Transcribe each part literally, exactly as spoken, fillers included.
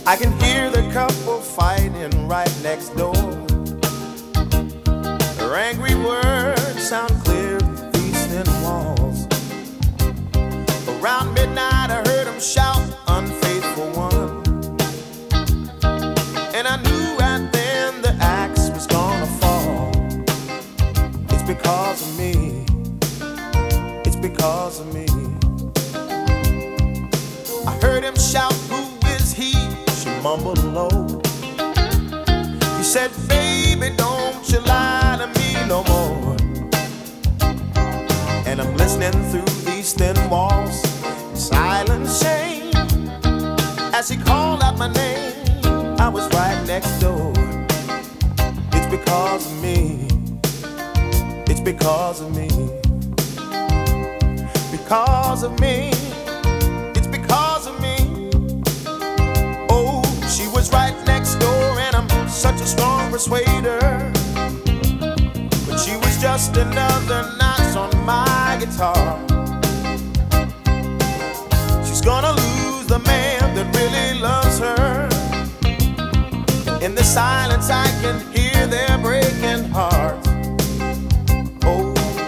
I can hear the couple fighting right next door. Their angry words sound clear through these thin walls. Around midnight I heard them shout, unfaithful one. And I knew right then the axe was gonna fall. It's because of me. It's because of me. I heard him shout, who is he? She mumbled low. He said, baby, don't you lie to me no more. And I'm listening through these thin walls, silent shame. As he called out my name, I was right next door. It's because of me. It's because of me. Because of me. It's because of me. Oh, she was right next door, and I'm such a strong persuader. But she was just another notch on my guitar. She's gonna lose the man that really loves her. In the silence I can hear their breaking hearts. Oh,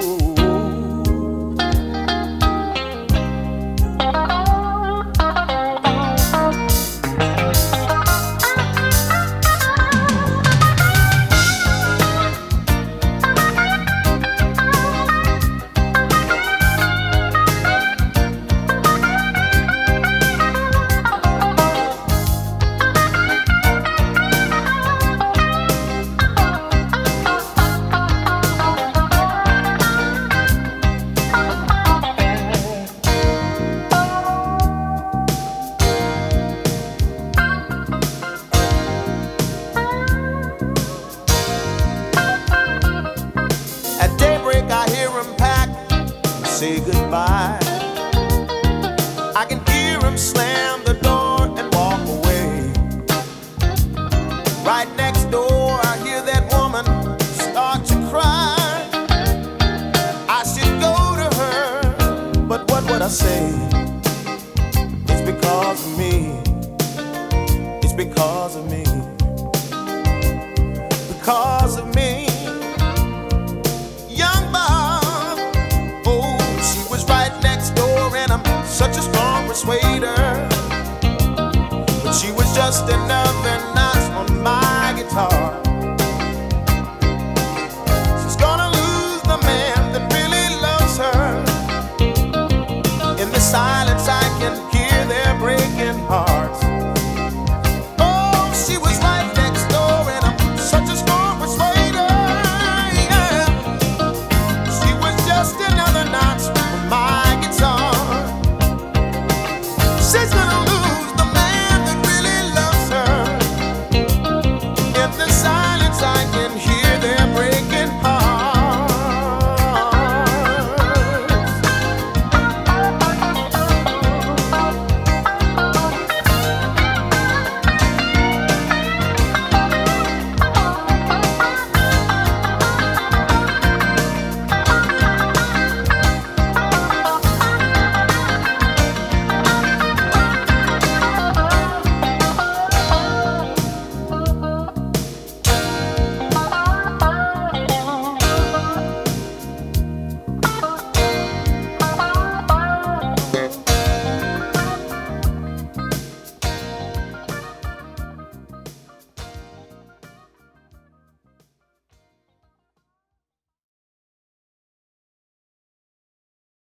say goodbye. I can hear him slam the door and walk away. Right next door I hear that woman start to cry. I should go to her, but what would I say? It's because of me. It's because of me. Because of me. Such a strong persuader, but she was just another